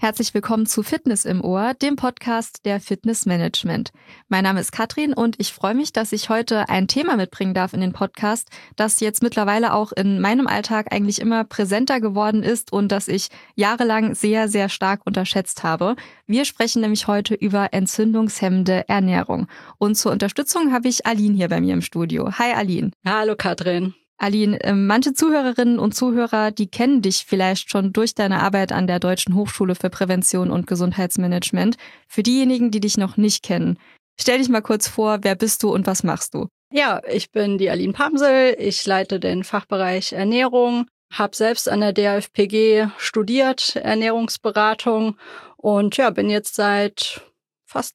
Herzlich willkommen zu Fitness im Ohr, dem Podcast der Fitnessmanagement. Mein Name ist Katrin und ich freue mich, dass ich heute ein Thema mitbringen darf in den Podcast, das jetzt mittlerweile auch in meinem Alltag eigentlich immer präsenter geworden ist und das ich jahrelang sehr, sehr stark unterschätzt habe. Wir sprechen nämlich heute über entzündungshemmende Ernährung. Und zur Unterstützung habe ich Aline hier bei mir im Studio. Hi Aline. Hallo Katrin. Aline, manche Zuhörerinnen und Zuhörer, die kennen dich vielleicht schon durch deine Arbeit an der Deutschen Hochschule für Prävention und Gesundheitsmanagement. Für diejenigen, die dich noch nicht kennen, stell dich mal kurz vor, wer bist du und was machst du? Ja, ich bin die Aline Pamsel, ich leite den Fachbereich Ernährung, habe selbst an der DAFPG studiert, Ernährungsberatung und bin jetzt seit seit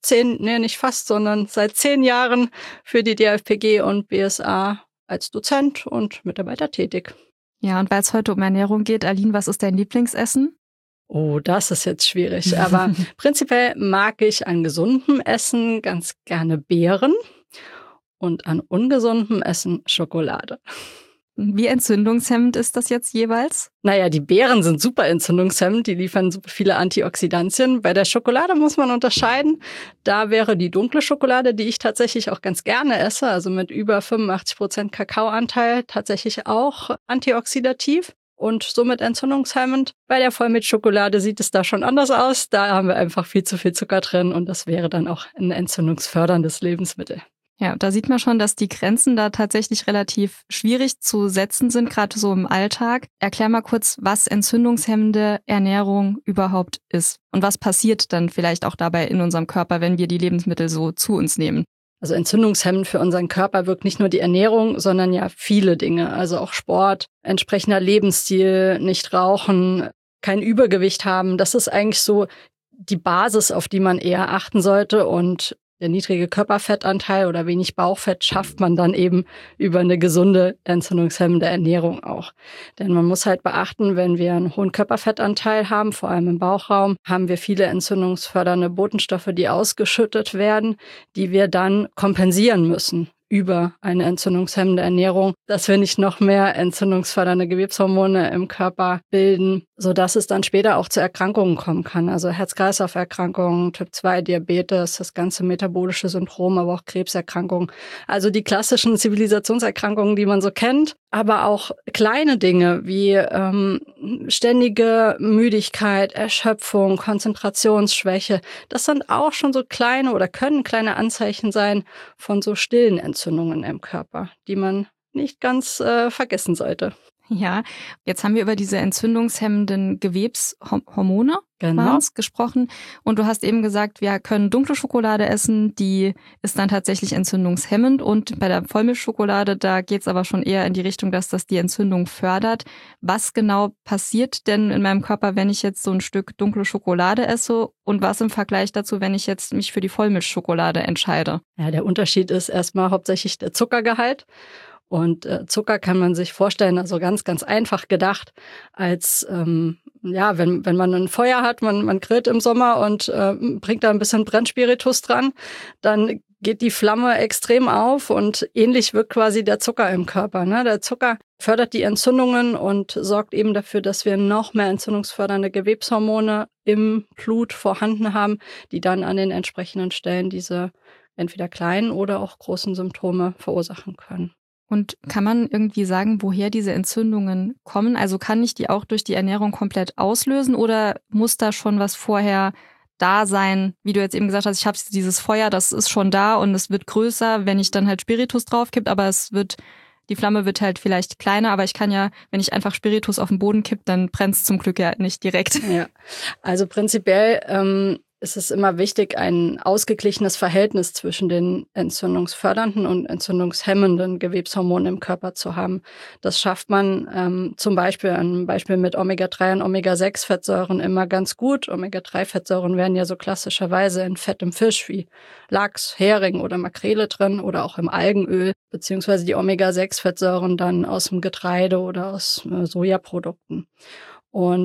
10 Jahren für die DAFPG und BSA als Dozent und Mitarbeiter tätig. Ja, und weil es heute um Ernährung geht, Aline, was ist dein Lieblingsessen? Oh, das ist jetzt schwierig, aber prinzipiell mag ich an gesundem Essen ganz gerne Beeren und an ungesundem Essen Schokolade. Wie entzündungshemmend ist das jetzt jeweils? Naja, die Beeren sind super entzündungshemmend, die liefern super viele Antioxidantien. Bei der Schokolade muss man unterscheiden. Da wäre die dunkle Schokolade, die ich tatsächlich auch ganz gerne esse, also mit über 85% Kakaoanteil, tatsächlich auch antioxidativ und somit entzündungshemmend. Bei der Vollmilchschokolade sieht es da schon anders aus. Da haben wir einfach viel zu viel Zucker drin und das wäre dann auch ein entzündungsförderndes Lebensmittel. Ja, da sieht man schon, dass die Grenzen da tatsächlich relativ schwierig zu setzen sind, gerade so im Alltag. Erklär mal kurz, was entzündungshemmende Ernährung überhaupt ist und was passiert dann vielleicht auch dabei in unserem Körper, wenn wir die Lebensmittel so zu uns nehmen. Also entzündungshemmend für unseren Körper wirkt nicht nur die Ernährung, sondern ja viele Dinge, also auch Sport, entsprechender Lebensstil, nicht rauchen, kein Übergewicht haben. Das ist eigentlich so die Basis, auf die man eher achten sollte und der niedrige Körperfettanteil oder wenig Bauchfett schafft man dann eben über eine gesunde, entzündungshemmende Ernährung auch. Denn man muss halt beachten, wenn wir einen hohen Körperfettanteil haben, vor allem im Bauchraum, haben wir viele entzündungsfördernde Botenstoffe, die ausgeschüttet werden, die wir dann kompensieren müssen über eine entzündungshemmende Ernährung, dass wir nicht noch mehr entzündungsfördernde Gewebshormone im Körper bilden, sodass es dann später auch zu Erkrankungen kommen kann. Also Herz-Kreislauf-Erkrankungen, Typ-2-Diabetes, das ganze metabolische Syndrom, aber auch Krebserkrankungen. Also die klassischen Zivilisationserkrankungen, die man so kennt, aber auch kleine Dinge wie ständige Müdigkeit, Erschöpfung, Konzentrationsschwäche. Das sind auch schon so kleine oder können kleine Anzeichen sein von so stillen Entzündungen im Körper, die man nicht ganz vergessen sollte. Ja, jetzt haben wir über diese entzündungshemmenden Gewebshormone gesprochen. Und du hast eben gesagt, wir können dunkle Schokolade essen, die ist dann tatsächlich entzündungshemmend. Und bei der Vollmilchschokolade, da geht es aber schon eher in die Richtung, dass das die Entzündung fördert. Was genau passiert denn in meinem Körper, wenn ich jetzt so ein Stück dunkle Schokolade esse? Und was im Vergleich dazu, wenn ich jetzt mich für die Vollmilchschokolade entscheide? Ja, der Unterschied ist erstmal hauptsächlich der Zuckergehalt. Und Zucker kann man sich vorstellen, also ganz, ganz einfach gedacht, als wenn man ein Feuer hat, man grillt im Sommer und bringt da ein bisschen Brennspiritus dran, dann geht die Flamme extrem auf und ähnlich wirkt quasi der Zucker im Körper. Ne? Der Zucker fördert die Entzündungen und sorgt eben dafür, dass wir noch mehr entzündungsfördernde Gewebshormone im Blut vorhanden haben, die dann an den entsprechenden Stellen diese entweder kleinen oder auch großen Symptome verursachen können. Und kann man irgendwie sagen, woher diese Entzündungen kommen? Also kann ich die auch durch die Ernährung komplett auslösen oder muss da schon was vorher da sein? Wie du jetzt eben gesagt hast, ich habe dieses Feuer, das ist schon da und es wird größer, wenn ich dann halt Spiritus draufkipp, aber die Flamme wird halt vielleicht kleiner, aber ich kann ja, wenn ich einfach Spiritus auf den Boden kipp, dann brennt es zum Glück ja nicht direkt. Ja, also prinzipiell ist es immer wichtig, ein ausgeglichenes Verhältnis zwischen den entzündungsfördernden und entzündungshemmenden Gewebshormonen im Körper zu haben. Das schafft man zum Beispiel mit Omega-3 und Omega-6-Fettsäuren immer ganz gut. Omega-3-Fettsäuren werden ja so klassischerweise in Fett im Fisch wie Lachs, Hering oder Makrele drin oder auch im Algenöl, beziehungsweise die Omega-6-Fettsäuren dann aus dem Getreide oder aus Sojaprodukten. Und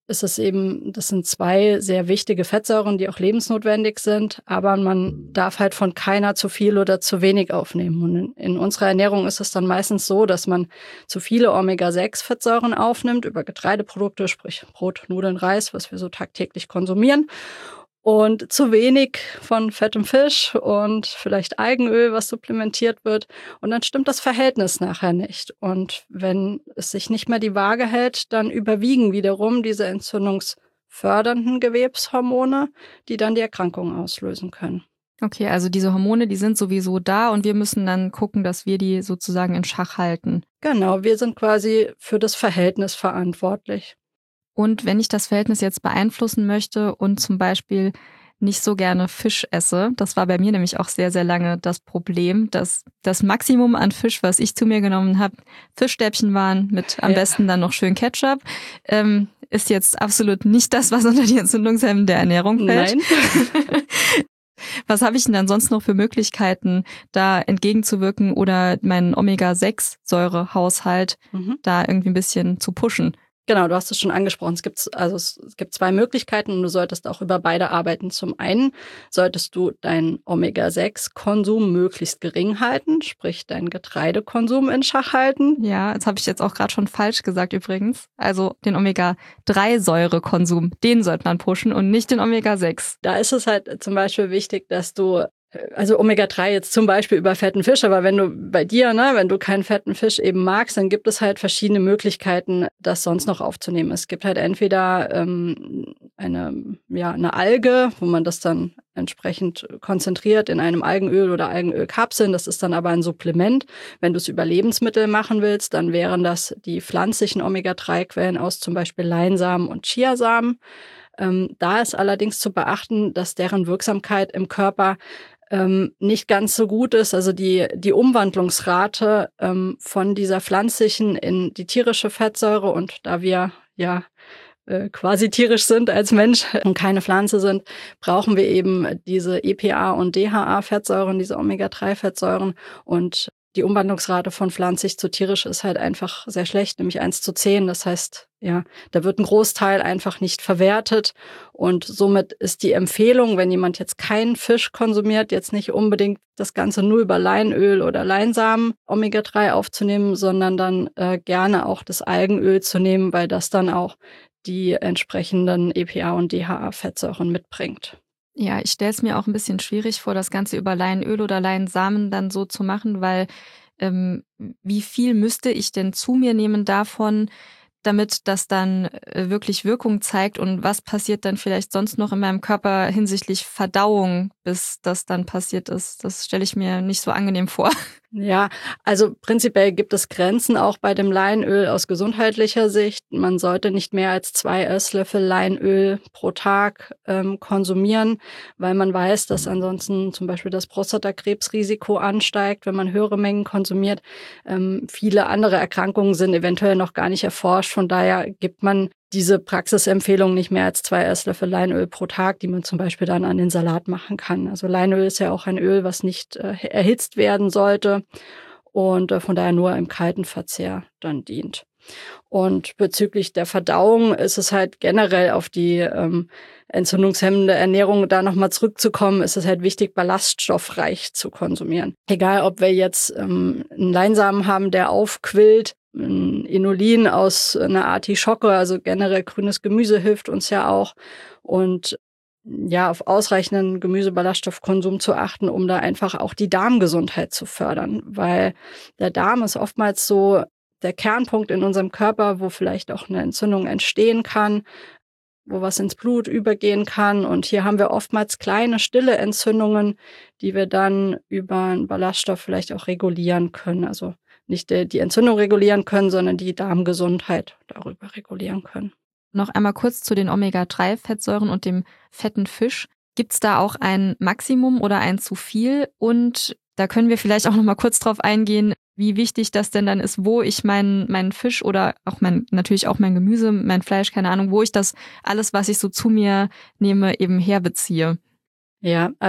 ist es eben, das sind 2 sehr wichtige Fettsäuren, die auch lebensnotwendig sind, aber man darf halt von keiner zu viel oder zu wenig aufnehmen. Und in unserer Ernährung ist es dann meistens so, dass man zu viele Omega-6-Fettsäuren aufnimmt über Getreideprodukte, sprich Brot, Nudeln, Reis, was wir so tagtäglich konsumieren. Und zu wenig von fettem Fisch und vielleicht Algenöl, was supplementiert wird. Und dann stimmt das Verhältnis nachher nicht. Und wenn es sich nicht mehr die Waage hält, dann überwiegen wiederum diese entzündungsfördernden Gewebshormone, die dann die Erkrankung auslösen können. Okay, also diese Hormone, die sind sowieso da und wir müssen dann gucken, dass wir die sozusagen in Schach halten. Genau, wir sind quasi für das Verhältnis verantwortlich. Und wenn ich das Verhältnis jetzt beeinflussen möchte und zum Beispiel nicht so gerne Fisch esse, das war bei mir nämlich auch sehr, sehr lange das Problem, dass das Maximum an Fisch, was ich zu mir genommen habe, Fischstäbchen waren mit am besten dann noch schön Ketchup, ist jetzt absolut nicht das, was unter die entzündungshemmende Ernährung fällt. Nein. Was habe ich denn dann sonst noch für Möglichkeiten, da entgegenzuwirken oder meinen Omega-6-Säurehaushalt da irgendwie ein bisschen zu pushen? Genau, du hast es schon angesprochen. Es gibt 2 Möglichkeiten und du solltest auch über beide arbeiten. Zum einen solltest du deinen Omega-6-Konsum möglichst gering halten, sprich deinen Getreidekonsum in Schach halten. Ja, das habe ich jetzt auch gerade schon falsch gesagt übrigens. Also den Omega-3-Säurekonsum, den sollte man pushen und nicht den Omega-6. Da ist es halt zum Beispiel wichtig, dass du Omega-3 jetzt zum Beispiel über fetten Fisch, aber wenn du bei dir, wenn du keinen fetten Fisch eben magst, dann gibt es halt verschiedene Möglichkeiten, das sonst noch aufzunehmen. Es gibt halt entweder eine Alge, wo man das dann entsprechend konzentriert in einem Algenöl oder Algenölkapseln. Das ist dann aber ein Supplement. Wenn du es über Lebensmittel machen willst, dann wären das die pflanzlichen Omega-3-Quellen aus zum Beispiel Leinsamen und Chiasamen. Da ist allerdings zu beachten, dass deren Wirksamkeit im Körper nicht ganz so gut ist. Also die Umwandlungsrate von dieser pflanzlichen in die tierische Fettsäure, und da wir quasi tierisch sind als Mensch und keine Pflanze sind, brauchen wir eben diese EPA und DHA-Fettsäuren, diese Omega-3-Fettsäuren, und die Umwandlungsrate von pflanzlich zu tierisch ist halt einfach sehr schlecht, nämlich 1:10. Das heißt, da wird ein Großteil einfach nicht verwertet. Und somit ist die Empfehlung, wenn jemand jetzt keinen Fisch konsumiert, jetzt nicht unbedingt das Ganze nur über Leinöl oder Leinsamen Omega-3 aufzunehmen, sondern dann gerne auch das Algenöl zu nehmen, weil das dann auch die entsprechenden EPA und DHA-Fettsäuren mitbringt. Ja, ich stelle es mir auch ein bisschen schwierig vor, das Ganze über Leinöl oder Leinsamen dann so zu machen, weil wie viel müsste ich denn zu mir nehmen davon, damit das dann wirklich Wirkung zeigt, und was passiert dann vielleicht sonst noch in meinem Körper hinsichtlich Verdauung, bis das dann passiert ist? Das stelle ich mir nicht so angenehm vor. Ja, also prinzipiell gibt es Grenzen auch bei dem Leinöl aus gesundheitlicher Sicht. Man sollte nicht mehr als 2 Esslöffel Leinöl pro Tag konsumieren, weil man weiß, dass ansonsten zum Beispiel das Prostatakrebsrisiko ansteigt, wenn man höhere Mengen konsumiert. Viele andere Erkrankungen sind eventuell noch gar nicht erforscht. Von daher gibt man diese Praxisempfehlung nicht mehr als 2 Esslöffel Leinöl pro Tag, die man zum Beispiel dann an den Salat machen kann. Also Leinöl ist ja auch ein Öl, was nicht erhitzt werden sollte und von daher nur im kalten Verzehr dann dient. Und bezüglich der Verdauung ist es halt generell auf die entzündungshemmende Ernährung da nochmal zurückzukommen, ist es halt wichtig, ballaststoffreich zu konsumieren. Egal, ob wir jetzt einen Leinsamen haben, der aufquillt, Inulin aus einer Artischocke, also generell grünes Gemüse hilft uns ja auch, und auf ausreichenden Gemüseballaststoffkonsum zu achten, um da einfach auch die Darmgesundheit zu fördern, weil der Darm ist oftmals so der Kernpunkt in unserem Körper, wo vielleicht auch eine Entzündung entstehen kann, wo was ins Blut übergehen kann, und hier haben wir oftmals kleine, stille Entzündungen, die wir dann über einen Ballaststoff vielleicht auch regulieren können, also nicht die Entzündung regulieren können, sondern die Darmgesundheit darüber regulieren können. Noch einmal kurz zu den Omega-3-Fettsäuren und dem fetten Fisch. Gibt es da auch ein Maximum oder ein zu viel? Und da können wir vielleicht auch noch mal kurz drauf eingehen, wie wichtig das denn dann ist, wo ich meinen Fisch oder auch natürlich auch mein Gemüse, mein Fleisch, keine Ahnung, wo ich das alles, was ich so zu mir nehme, eben herbeziehe. Ja, also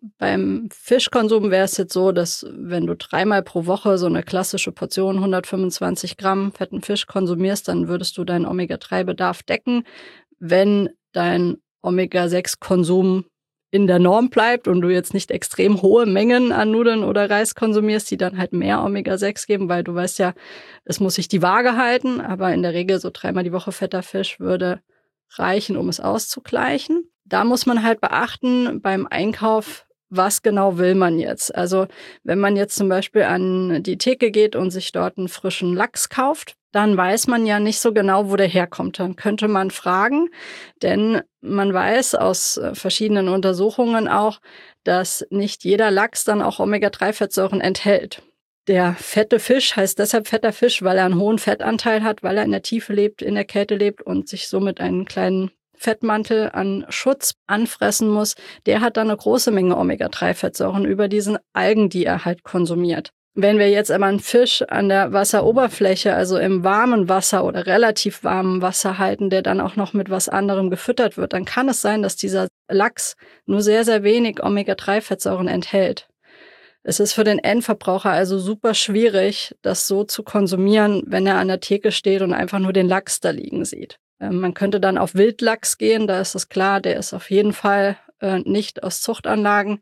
Beim Fischkonsum wäre es jetzt so, dass wenn du 3-mal pro Woche so eine klassische Portion 125 Gramm fetten Fisch konsumierst, dann würdest du deinen Omega-3-Bedarf decken. Wenn dein Omega-6-Konsum in der Norm bleibt und du jetzt nicht extrem hohe Mengen an Nudeln oder Reis konsumierst, die dann halt mehr Omega-6 geben, weil du weißt ja, es muss sich die Waage halten, aber in der Regel so 3-mal die Woche fetter Fisch würde reichen, um es auszugleichen. Da muss man halt beachten beim Einkauf, was genau will man jetzt? Also wenn man jetzt zum Beispiel an die Theke geht und sich dort einen frischen Lachs kauft, dann weiß man ja nicht so genau, wo der herkommt. Dann könnte man fragen, denn man weiß aus verschiedenen Untersuchungen auch, dass nicht jeder Lachs dann auch Omega-3-Fettsäuren enthält. Der fette Fisch heißt deshalb fetter Fisch, weil er einen hohen Fettanteil hat, weil er in der Tiefe lebt, in der Kälte lebt und sich somit einen kleinen Fettmantel an Schutz anfressen muss. Der hat dann eine große Menge Omega-3-Fettsäuren über diesen Algen, die er halt konsumiert. Wenn wir jetzt aber einen Fisch an der Wasseroberfläche, also im warmen Wasser oder relativ warmen Wasser halten, der dann auch noch mit was anderem gefüttert wird, dann kann es sein, dass dieser Lachs nur sehr, sehr wenig Omega-3-Fettsäuren enthält. Es ist für den Endverbraucher also super schwierig, das so zu konsumieren, wenn er an der Theke steht und einfach nur den Lachs da liegen sieht. Man könnte dann auf Wildlachs gehen, da ist es klar, der ist auf jeden Fall nicht aus Zuchtanlagen.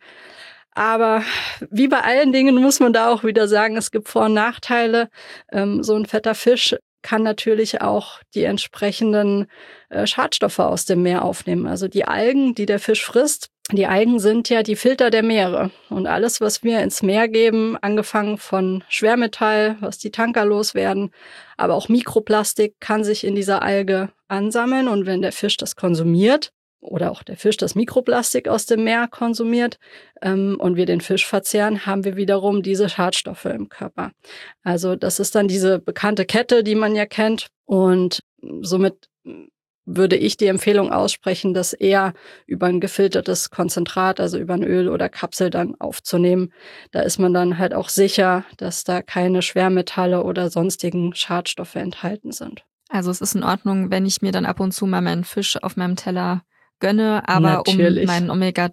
Aber wie bei allen Dingen muss man da auch wieder sagen, es gibt Vor- und Nachteile. So ein fetter Fisch kann natürlich auch die entsprechenden Schadstoffe aus dem Meer aufnehmen. Also die Algen, die der Fisch frisst, die Algen sind ja die Filter der Meere. Und alles, was wir ins Meer geben, angefangen von Schwermetall, was die Tanker loswerden, aber auch Mikroplastik kann sich in dieser Alge ansammeln. Und wenn der Fisch das konsumiert, oder auch der Fisch das Mikroplastik aus dem Meer konsumiert und wir den Fisch verzehren, haben wir wiederum diese Schadstoffe im Körper. Also das ist dann diese bekannte Kette, die man ja kennt. Und somit würde ich die Empfehlung aussprechen, das eher über ein gefiltertes Konzentrat, also über ein Öl oder Kapsel dann aufzunehmen. Da ist man dann halt auch sicher, dass da keine Schwermetalle oder sonstigen Schadstoffe enthalten sind. Also es ist in Ordnung, wenn ich mir dann ab und zu mal meinen Fisch auf meinem Teller gönne, aber Natürlich. Um meinen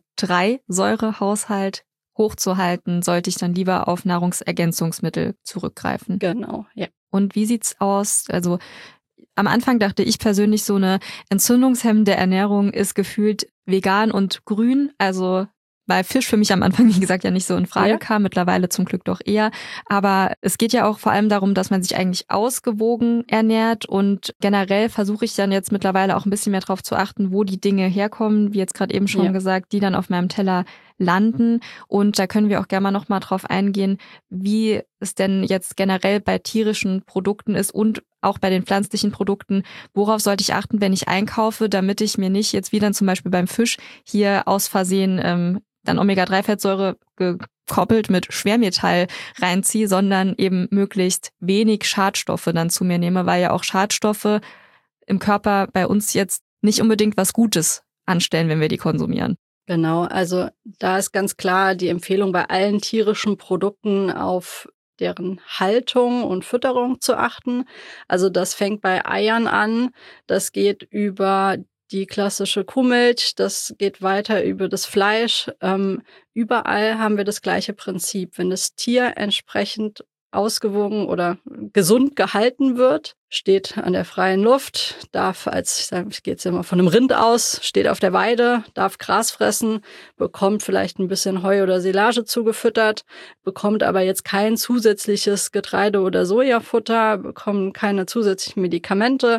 Omega-3-Säurehaushalt hochzuhalten, sollte ich dann lieber auf Nahrungsergänzungsmittel zurückgreifen. Genau, ja. Und wie sieht's aus? Also am Anfang dachte ich persönlich, so eine entzündungshemmende Ernährung ist gefühlt vegan und grün, also weil Fisch für mich am Anfang, wie gesagt, ja nicht so in Frage kam, mittlerweile zum Glück doch eher. Aber es geht ja auch vor allem darum, dass man sich eigentlich ausgewogen ernährt und generell versuche ich dann jetzt mittlerweile auch ein bisschen mehr darauf zu achten, wo die Dinge herkommen, wie jetzt gerade eben schon gesagt, die dann auf meinem Teller landen. Und da können wir auch gerne mal nochmal drauf eingehen, wie es denn jetzt generell bei tierischen Produkten ist und auch bei den pflanzlichen Produkten. Worauf sollte ich achten, wenn ich einkaufe, damit ich mir nicht jetzt wie dann zum Beispiel beim Fisch hier aus Versehen dann Omega-3-Fettsäure gekoppelt mit Schwermetall reinziehe, sondern eben möglichst wenig Schadstoffe dann zu mir nehme, weil ja auch Schadstoffe im Körper bei uns jetzt nicht unbedingt was Gutes anstellen, wenn wir die konsumieren. Genau, also da ist ganz klar die Empfehlung bei allen tierischen Produkten auf deren Haltung und Fütterung zu achten. Also das fängt bei Eiern an, das geht über die klassische Kuhmilch, das geht weiter über das Fleisch. Überall haben wir das gleiche Prinzip. Wenn das Tier entsprechend ausgewogen oder gesund gehalten wird, steht an der freien Luft, darf ich gehe jetzt immer von einem Rind aus, steht auf der Weide, darf Gras fressen, bekommt vielleicht ein bisschen Heu oder Silage zugefüttert, bekommt aber jetzt kein zusätzliches Getreide- oder Sojafutter, bekommt keine zusätzlichen Medikamente,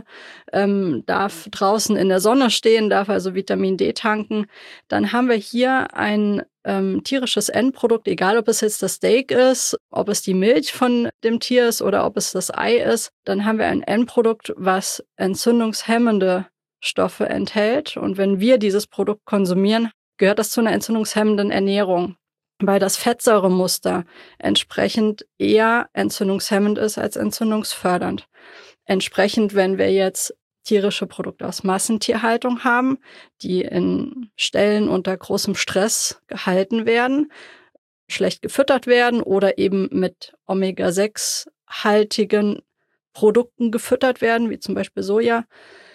darf draußen in der Sonne stehen, darf also Vitamin D tanken. Dann haben wir hier ein tierisches Endprodukt, egal ob es jetzt das Steak ist, ob es die Milch von dem Tier ist oder ob es das Ei ist, dann haben wir ein Endprodukt, was entzündungshemmende Stoffe enthält. Und wenn wir dieses Produkt konsumieren, gehört das zu einer entzündungshemmenden Ernährung, weil das Fettsäuremuster entsprechend eher entzündungshemmend ist als entzündungsfördernd. Entsprechend, wenn wir jetzt tierische Produkte aus Massentierhaltung haben, die in Ställen unter großem Stress gehalten werden, schlecht gefüttert werden oder eben mit Omega-6-haltigen Produkten gefüttert werden, wie zum Beispiel Soja,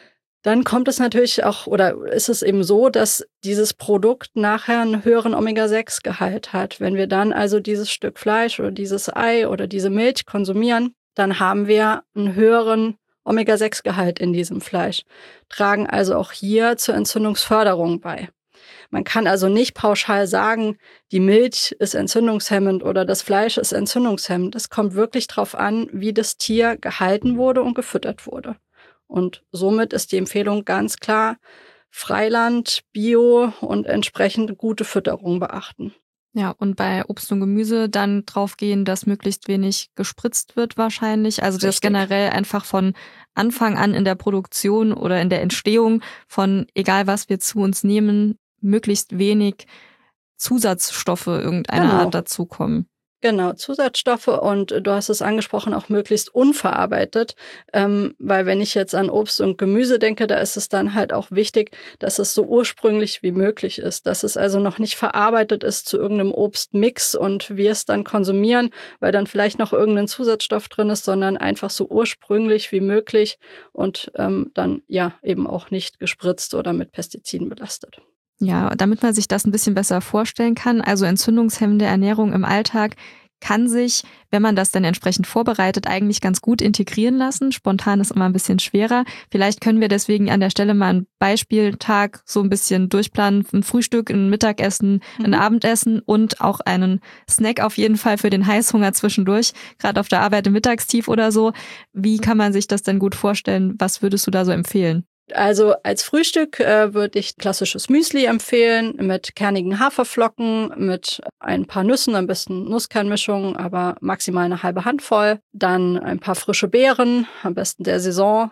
Dann kommt es natürlich auch, oder ist es eben so, dass dieses Produkt nachher einen höheren Omega-6-Gehalt hat. Wenn wir dann also dieses Stück Fleisch oder dieses Ei oder diese Milch konsumieren, dann haben wir einen höheren Omega-6-Gehalt in diesem Fleisch, tragen also auch hier zur Entzündungsförderung bei. Man kann also nicht pauschal sagen, die Milch ist entzündungshemmend oder das Fleisch ist entzündungshemmend. Es kommt wirklich darauf an, wie das Tier gehalten wurde und gefüttert wurde. Und somit ist die Empfehlung ganz klar, Freiland, Bio und entsprechend gute Fütterung beachten. Ja, und bei Obst und Gemüse dann drauf gehen, dass möglichst wenig gespritzt wird wahrscheinlich. Also das generell einfach von Anfang an in der Produktion oder in der Entstehung von egal was wir zu uns nehmen, möglichst wenig Zusatzstoffe irgendeiner Art dazukommen. Genau, Zusatzstoffe und du hast es angesprochen, auch möglichst unverarbeitet, weil wenn ich jetzt an Obst und Gemüse denke, da ist es dann halt auch wichtig, dass es so ursprünglich wie möglich ist, dass es also noch nicht verarbeitet ist zu irgendeinem Obstmix und wir es dann konsumieren, weil dann vielleicht noch irgendein Zusatzstoff drin ist, sondern einfach so ursprünglich wie möglich und dann ja eben auch nicht gespritzt oder mit Pestiziden belastet. Ja, damit man sich das ein bisschen besser vorstellen kann, also entzündungshemmende Ernährung im Alltag kann sich, wenn man das dann entsprechend vorbereitet, eigentlich ganz gut integrieren lassen. Spontan ist immer ein bisschen schwerer. Vielleicht können wir deswegen an der Stelle mal einen Beispieltag so ein bisschen durchplanen. Ein Frühstück, ein Mittagessen, ein Abendessen und auch einen Snack auf jeden Fall für den Heißhunger zwischendurch, gerade auf der Arbeit im Mittagstief oder so. Wie kann man sich das denn gut vorstellen? Was würdest du da so empfehlen? Also als Frühstück würde ich klassisches Müsli empfehlen mit kernigen Haferflocken, mit ein paar Nüssen, am besten Nusskernmischung, aber maximal eine halbe Handvoll. Dann ein paar frische Beeren, am besten der Saison.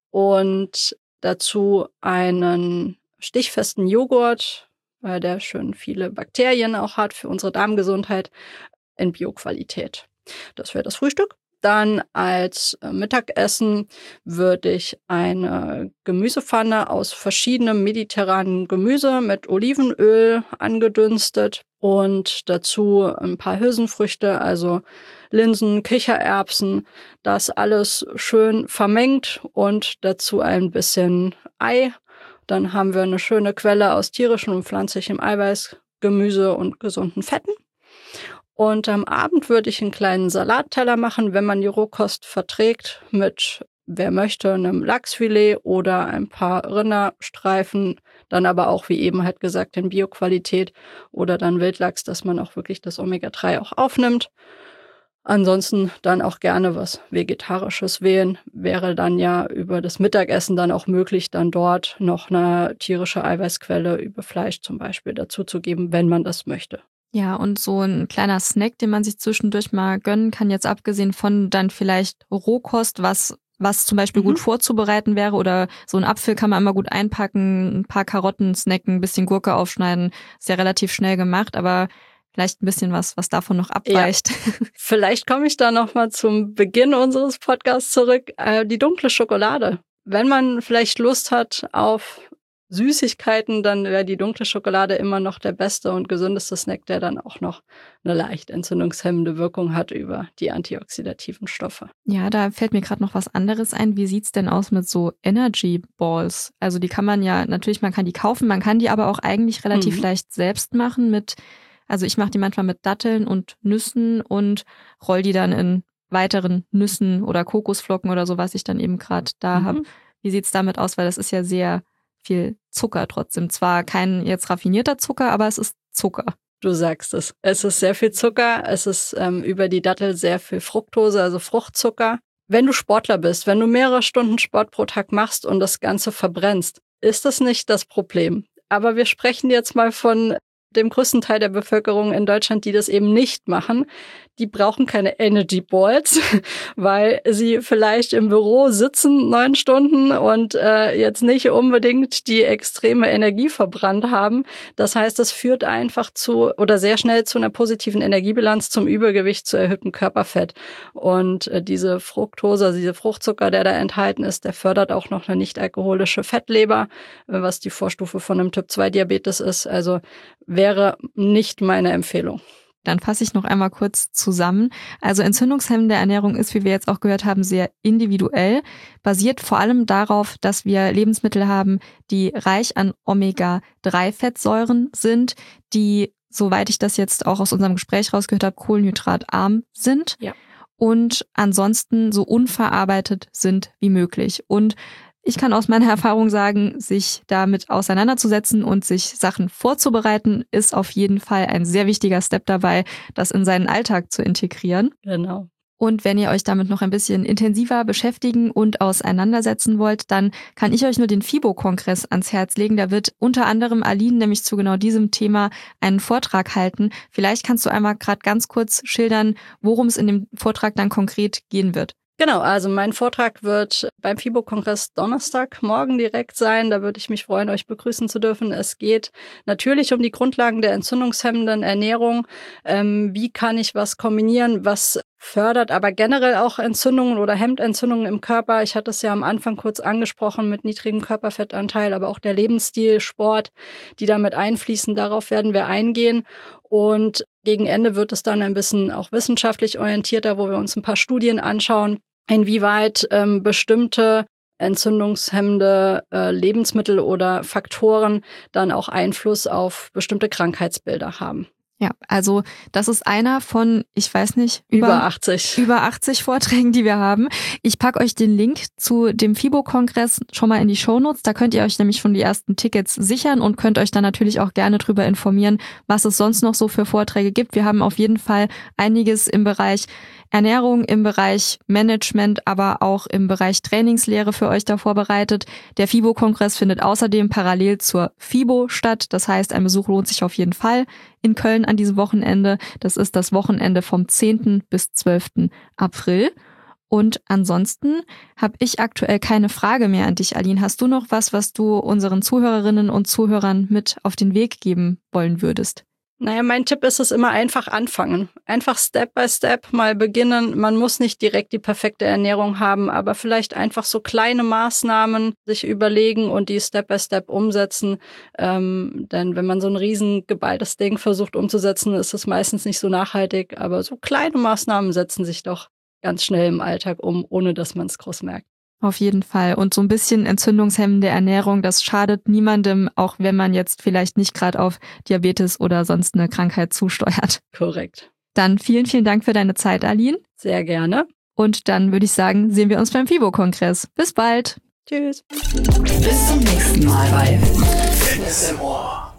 Und dazu einen stichfesten Joghurt, weil der schön viele Bakterien auch hat für unsere Darmgesundheit, in Bioqualität. Das wäre das Frühstück. Dann als Mittagessen würde ich eine Gemüsepfanne aus verschiedenem mediterranen Gemüse mit Olivenöl angedünstet und dazu ein paar Hülsenfrüchte, also Linsen, Kichererbsen, das alles schön vermengt und dazu ein bisschen Ei. Dann haben wir eine schöne Quelle aus tierischem und pflanzlichem Eiweiß, Gemüse und gesunden Fetten. Und am Abend würde ich einen kleinen Salatteller machen, wenn man die Rohkost verträgt, mit, wer möchte, einem Lachsfilet oder ein paar Rinderstreifen, dann aber auch, wie eben halt gesagt, in Bioqualität oder dann Wildlachs, dass man auch wirklich das Omega-3 auch aufnimmt. Ansonsten dann auch gerne was Vegetarisches wählen, wäre dann ja über das Mittagessen dann auch möglich, dann dort noch eine tierische Eiweißquelle über Fleisch zum Beispiel dazuzugeben, wenn man das möchte. Ja, und so ein kleiner Snack, den man sich zwischendurch mal gönnen kann, jetzt abgesehen von dann vielleicht Rohkost, was zum Beispiel gut vorzubereiten wäre, oder so ein Apfel kann man immer gut einpacken, ein paar Karotten snacken, ein bisschen Gurke aufschneiden, ist ja relativ schnell gemacht, aber vielleicht ein bisschen was davon noch abweicht. Ja. Vielleicht komme ich da nochmal zum Beginn unseres Podcasts zurück, die dunkle Schokolade. Wenn man vielleicht Lust hat auf Süßigkeiten, dann wäre die dunkle Schokolade immer noch der beste und gesündeste Snack, der dann auch noch eine leicht entzündungshemmende Wirkung hat über die antioxidativen Stoffe. Ja, da fällt mir gerade noch was anderes ein. Wie sieht's denn aus mit so Energy Balls? Also die kann man ja, natürlich, man kann die kaufen, man kann die aber auch eigentlich relativ leicht selbst machen mit, also ich mache die manchmal mit Datteln und Nüssen und roll die dann in weiteren Nüssen oder Kokosflocken oder so, was ich dann eben gerade da habe. Wie sieht's damit aus? Weil das ist ja sehr viel Zucker trotzdem. Zwar kein jetzt raffinierter Zucker, aber es ist Zucker. Du sagst es. Es ist sehr viel Zucker. Es ist über die Dattel sehr viel Fructose, also Fruchtzucker. Wenn du Sportler bist, wenn du mehrere Stunden Sport pro Tag machst und das Ganze verbrennst, ist das nicht das Problem. Aber wir sprechen jetzt mal von dem größten Teil der Bevölkerung in Deutschland, die das eben nicht machen. Die brauchen keine Energy Balls, weil sie vielleicht im Büro sitzen 9 Stunden und jetzt nicht unbedingt die extreme Energie verbrannt haben. Das heißt, das führt einfach sehr schnell zu einer positiven Energiebilanz, zum Übergewicht, zu erhöhtem Körperfett. Und diese Fructose, also dieser Fruchtzucker, der da enthalten ist, der fördert auch noch eine nicht-alkoholische Fettleber, was die Vorstufe von einem Typ-2-Diabetes ist. Also wäre nicht meine Empfehlung. Dann fasse ich noch einmal kurz zusammen. Also entzündungshemmende Ernährung ist, wie wir jetzt auch gehört haben, sehr individuell, basiert vor allem darauf, dass wir Lebensmittel haben, die reich an Omega-3-Fettsäuren sind, die, soweit ich das jetzt auch aus unserem Gespräch rausgehört habe, kohlenhydratarm sind und ansonsten so unverarbeitet sind wie möglich. Und ich kann aus meiner Erfahrung sagen, sich damit auseinanderzusetzen und sich Sachen vorzubereiten, ist auf jeden Fall ein sehr wichtiger Step dabei, das in seinen Alltag zu integrieren. Genau. Und wenn ihr euch damit noch ein bisschen intensiver beschäftigen und auseinandersetzen wollt, dann kann ich euch nur den FIBO-Kongress ans Herz legen. Da wird unter anderem Aline nämlich zu genau diesem Thema einen Vortrag halten. Vielleicht kannst du einmal gerade ganz kurz schildern, worum es in dem Vortrag dann konkret gehen wird. Genau, also mein Vortrag wird beim FIBO-Kongress Donnerstag morgen direkt sein. Da würde ich mich freuen, euch begrüßen zu dürfen. Es geht natürlich um die Grundlagen der entzündungshemmenden Ernährung. Wie kann ich was kombinieren, was fördert aber generell auch Entzündungen oder hemmt Entzündungen im Körper. Ich hatte es ja am Anfang kurz angesprochen mit niedrigem Körperfettanteil, aber auch der Lebensstil, Sport, die damit einfließen. Darauf werden wir eingehen. Und gegen Ende wird es dann ein bisschen auch wissenschaftlich orientierter, wo wir uns ein paar Studien anschauen, inwieweit bestimmte entzündungshemmende Lebensmittel oder Faktoren dann auch Einfluss auf bestimmte Krankheitsbilder haben. Ja, also das ist einer von, ich weiß nicht, über 80 Vorträgen, die wir haben. Ich packe euch den Link zu dem FIBO-Kongress schon mal in die Shownotes. Da könnt ihr euch nämlich schon die ersten Tickets sichern und könnt euch dann natürlich auch gerne drüber informieren, was es sonst noch so für Vorträge gibt. Wir haben auf jeden Fall einiges im Bereich Ernährung, im Bereich Management, aber auch im Bereich Trainingslehre für euch da vorbereitet. Der FIBO-Kongress findet außerdem parallel zur FIBO statt. Das heißt, ein Besuch lohnt sich auf jeden Fall in Köln an diesem Wochenende. Das ist das Wochenende vom 10. bis 12. April. Und ansonsten habe ich aktuell keine Frage mehr an dich, Aline. Hast du noch was du unseren Zuhörerinnen und Zuhörern mit auf den Weg geben wollen würdest? Naja, mein Tipp ist es immer einfach anfangen. Einfach Step by Step mal beginnen. Man muss nicht direkt die perfekte Ernährung haben, aber vielleicht einfach so kleine Maßnahmen sich überlegen und die Step by Step umsetzen. Denn wenn man so ein riesen geballtes Ding versucht umzusetzen, ist es meistens nicht so nachhaltig. Aber so kleine Maßnahmen setzen sich doch ganz schnell im Alltag um, ohne dass man es groß merkt. Auf jeden Fall. Und so ein bisschen entzündungshemmende Ernährung, das schadet niemandem, auch wenn man jetzt vielleicht nicht gerade auf Diabetes oder sonst eine Krankheit zusteuert. Korrekt. Dann vielen, vielen Dank für deine Zeit, Aline. Sehr gerne. Und dann würde ich sagen, sehen wir uns beim FIBO-Kongress. Bis bald. Tschüss. Bis zum nächsten Mal bei Fitness im Ohr.